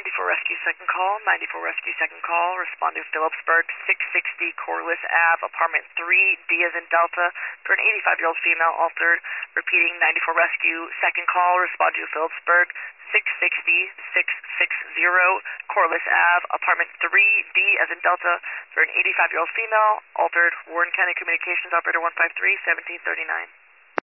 94 Rescue second call, 94 Rescue second call, respond to Phillipsburg, 660 Corliss Ave, apartment 3, D as in Delta, for an 85-year-old female altered. Repeating, 94 Rescue second call, respond to Phillipsburg, 660 660 Corliss Ave, apartment 3, D as in Delta, for an 85-year-old female altered. Warren County Communications Operator 153, 1739.